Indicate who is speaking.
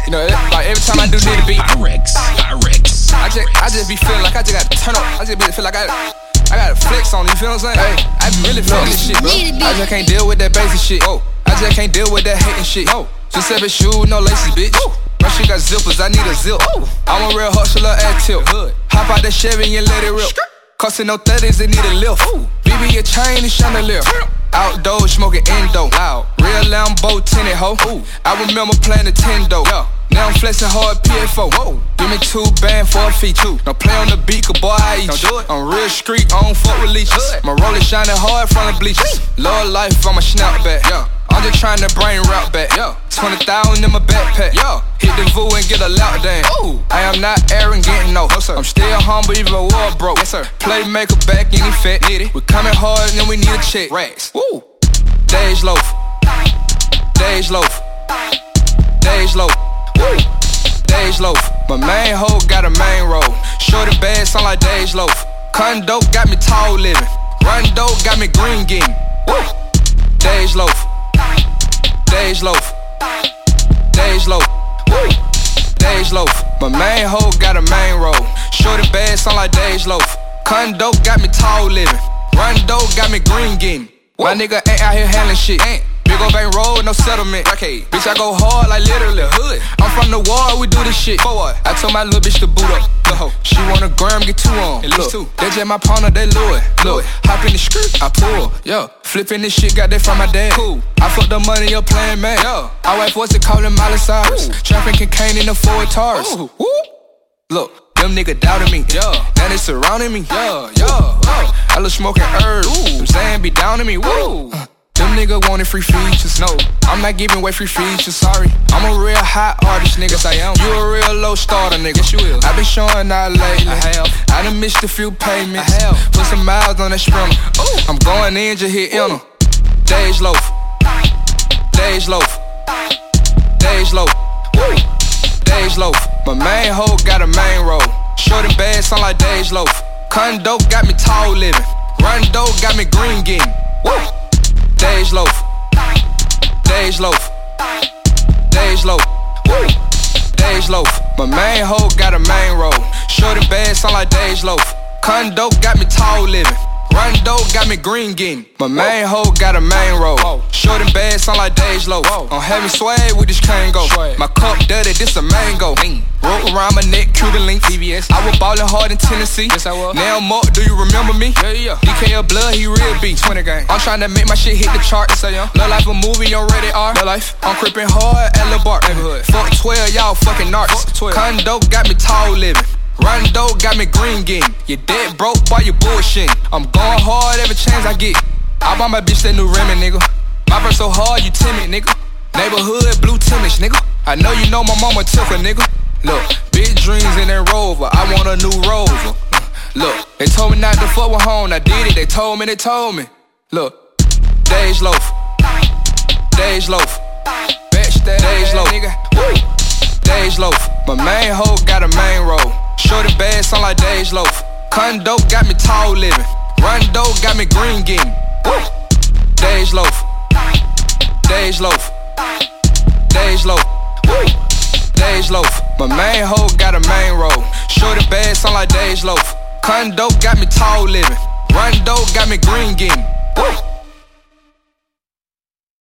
Speaker 1: You know, like every time I do need a beat, I just be feeling like I just gotta turn up. I just be feel like I gotta flex on, you feel what I'm saying? Hey, I really feel this shit, bro. I just can't deal with that basic shit. Oh, I just can't deal with that hating shit. No, just 7 shoes, no laces, bitch. My shit got zippers, I need a zip. I'm a real hustler at tilt. Hop out that Chevy and let it rip. Costing no 30s, it need a lift. BB a chain and chandelier. Outdoors smoking endo. Real Lambo tinted ho. I remember playing Nintendo. Now I'm flexing hard PFO. Give me 2 bands for a feature. Don't play on the beat, cause boy I eat you. I'm real street, I don't fuck with leeches. My roller shining hard from the bleachers. Lord life, I'm a snapback. I'm just trying to brain rap back. 20,000 in my backpack. Hit the VU and get a lap dance. I am not arrogant, no. I'm still humble, even a war broke. Playmaker back in effect. We coming hard and we need a check. Racks. Days loaf. Days loaf. Days loaf. Days loaf. My main hoe got a main role. Shorty bad sound like Days loaf. Condo got me tall living. Rondo got me green getting. Days loaf. Days loaf. Days loaf. Days loaf. My main hoe got a main role. Shorty bad sound like Days loaf. Condo got me tall living. Rondo got me green getting. My nigga ain't out here handling shit. Big ol' bank road, no settlement. Bitch, I go hard like literally hood. I'm from the wall, we do this shit. I told my little bitch to boot up. She want a gram, get 2 on. Look, they just my partner, they Louis. Look, hop in the skirt, I pull. Flipping this shit, got that from my dad. I fuck the money up playing man. I wife what's it callin' Miley Cyrus. Trapping cocaine in the Ford Taurus. Look, them nigga doubted me. Now they surrounding me. I look smoking herbs. Them saying be down to me. Them nigga wanted free features. No, I'm not giving away free features. Sorry, I'm a real hot artist, nigga. Yes, I am. You a real low starter, nigga. Yes, you will. I been showing out lately. I have. I done missed a few payments. I have. Put some miles on that sprinter. I'm going in, just hit enter. Days loaf. Days loaf. Days loaf. Days loaf. My main hoe got a main role. Shorty bad sound like Days loaf. Condo got me tall living. Rondo got me green getting. Days loaf. Days loaf. Days loaf. Days loaf. My main hoe got a main role. Shorty bad sound like Days loaf. Condo got me tall living. Rondo got me green getting. My main hoe got a main role. Shorty bad sound like Days loaf. I'm having swag with this Kango. My cup dirty, this a mango. Roll around my neck, Cuban link. CVS. I was ballin' hard in Tennessee. Yes, I was. Now I'm up, do you remember me? DK of blood, he real beat. 20 gang. I'm tryna make my shit hit the chart. Look like a movie, I'm ready R. Look life. I'm crippin' hard at Lil Bart. Fuck 12, y'all fucking narcs. Condo got me tall living. Rondo got me green getting. You dead broke while you bullshitting. I'm going hard every chance I get. I buy my bitch that new Remy, nigga. My verse so hard, you timid, nigga. Neighborhood blue Timmish, nigga. I know you know my mama took a nigga. Look, big dreams in that Rover. I want a new Rover. Look, they told me not to fuck with home. I did it, they told me. Look, Days loaf. Days loaf. Days loaf, nigga. Days loaf. My main hoe got a main role. Shorty bad sound like Days loaf. Condo got me tall living. Rondo got me green getting. Days loaf. Days loaf. Days loaf. Days loaf. My main hoe got a main role. Shorty bad sound like Days loaf. Condo got me tall living. Rondo got me green getting.